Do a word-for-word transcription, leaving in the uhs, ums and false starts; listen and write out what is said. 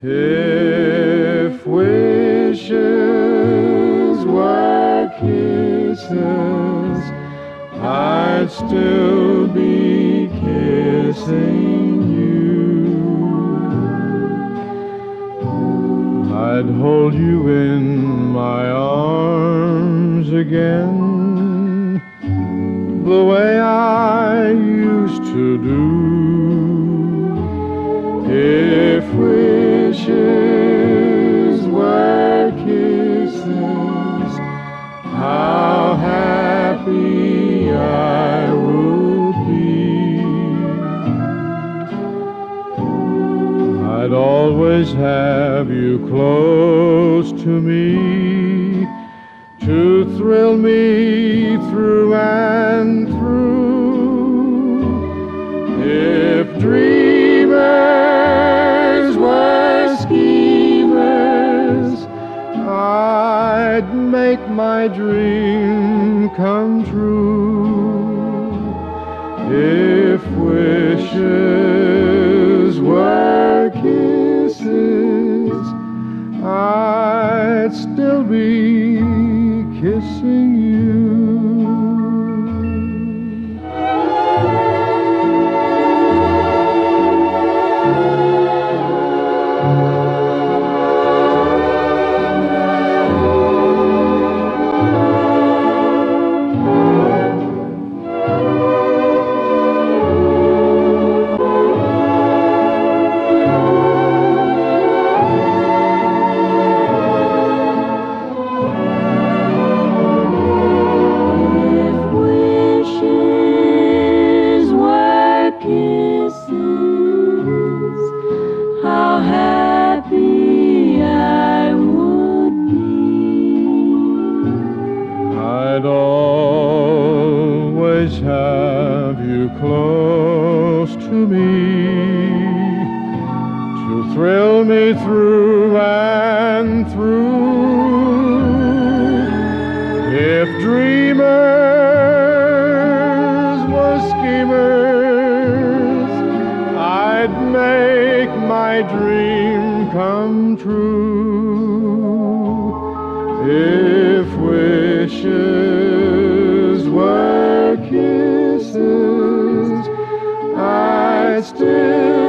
If wishes were kisses, I'd still be kissing you. I'd hold you in my arms again, the way I used to do. If wishes were kisses, how happy I would be. I'd always have you close to me, to thrill me through and through. If dreamers were schemers, I'd make my dream come true. If wishes were kisses, I'd still be kissing you. How happy I would be. I'd always have you close to me, to thrill me through and through. If dreamers were schemers, I'd make my dream come true. If wishes were kisses, I'd still